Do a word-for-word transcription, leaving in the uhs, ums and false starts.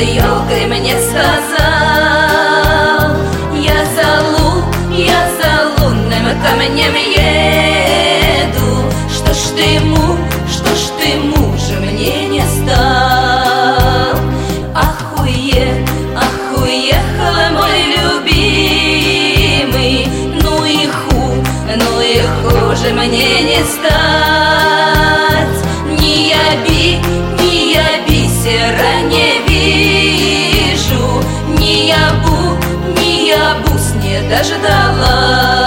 елкой мне сказал: я за лун, я за лунным камнем еду. Что ж ты, му, что ж ты, мужа мне не стал? Ах, уе, ах, уехал мой любимый, ну и ху, ну и хуже мне не стать. Ни я би, ни я бисера не вижу, ни я бу, ни я бус не дождалась.